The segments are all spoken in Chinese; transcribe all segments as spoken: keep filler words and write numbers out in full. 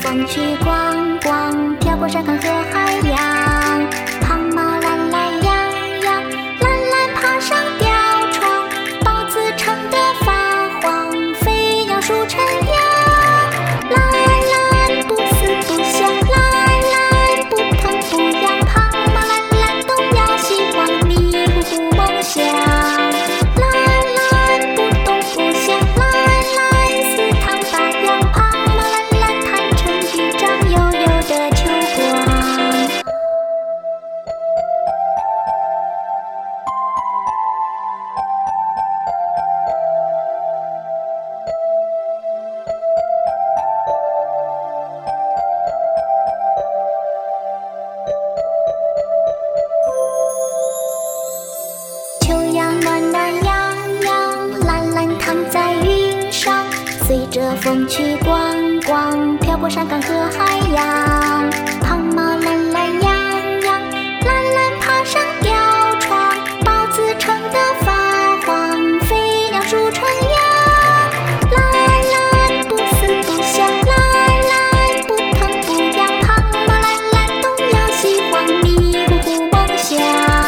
风去逛逛，飘过山岗和海洋。胖猫懒懒洋洋，懒懒爬上吊床，豹子撑得发慌，飞鸟数成样。懒懒不思不想，懒懒不疼不痒，胖猫懒懒东摇西晃，迷糊糊梦想。懒懒不动不想，懒懒四趟八扬，胖猫懒懒摊成一张悠悠的秋光。秋阳暖暖洋洋，懒懒躺在云上，随着风去逛逛，飘过山岗和海洋。胖猫懒懒洋洋，懒懒爬上吊床，豹子撑得发慌，飞鸟数成样。懒懒不思不想，懒懒不疼不痒，胖猫懒懒东摇西晃，迷糊糊梦想。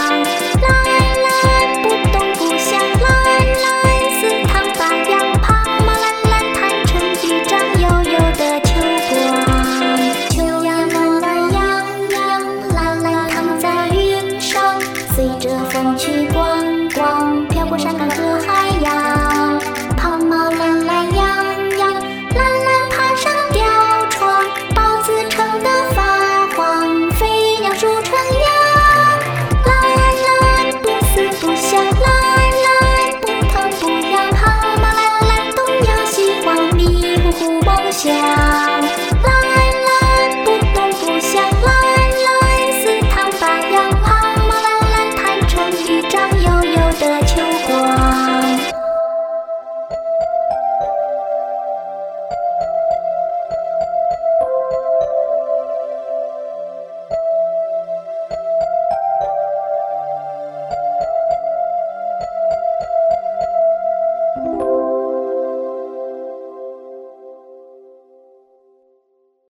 随着风去逛逛，飘过山岗和海洋。胖猫懒懒洋洋，懒懒爬上吊床，豹子撑得发慌，飞鸟数成样。懒懒不思不想，懒懒不疼不痒，胖猫懒懒东摇西晃，迷糊糊梦想。